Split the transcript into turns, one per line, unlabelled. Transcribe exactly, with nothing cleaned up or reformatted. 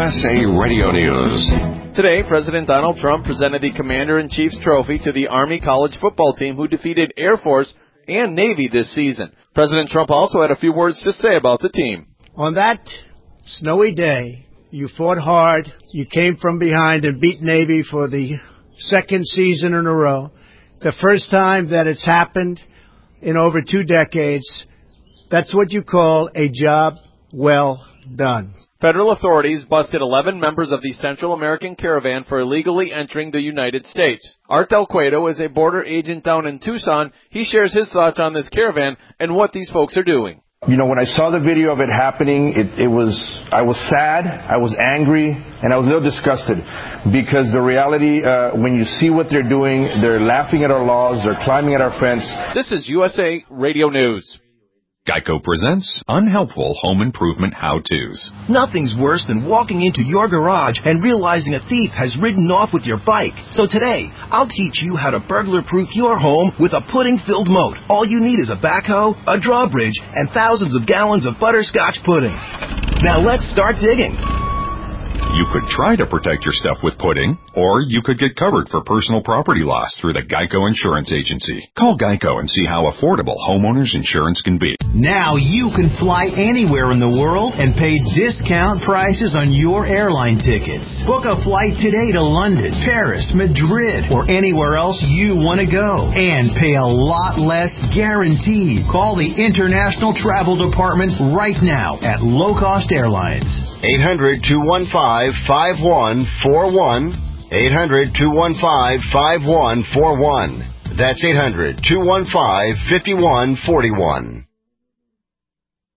S A Radio News.
Today, President Donald Trump presented the Commander-in-Chief's trophy to the Army college football team who defeated Air Force and Navy this season. President Trump also had a few words to say about the team.
On that snowy day, you fought hard. You came from behind and beat Navy for the second season in a row. The first time that it's happened in over two decades. That's what you call a job well done.
Federal authorities busted eleven members of the Central American Caravan for illegally entering the United States. Art Del Cueto is a border agent down in Tucson. He shares his thoughts on this caravan and what these folks are doing.
You know, when I saw the video of it happening, it, it was, I was sad, I was angry, and I was a little disgusted. Because the reality, uh, when you see what they're doing, they're laughing at our laws, they're climbing at our fence.
This is U S A Radio News.
Geico presents unhelpful home improvement how-tos.
Nothing's worse than walking into your garage and realizing a thief has ridden off with your bike. So today, I'll teach you how to burglar-proof your home with a pudding-filled moat. All you need is a backhoe, a drawbridge, and thousands of gallons of butterscotch pudding. Now let's start digging.
You could try to protect your stuff with pudding, or you could get covered for personal property loss through the Geico Insurance Agency. Call Geico and see how affordable homeowners insurance can be.
Now you can fly anywhere in the world and pay discount prices on your airline tickets. Book a flight today to London, Paris, Madrid, or anywhere else you want to go. And pay a lot less guaranteed. Call the International Travel Department right now at Low Cost Airlines.
eight hundred, two one five, five one four one. eight hundred, two one five, five one four one. That's eight hundred, two one five, five one four one.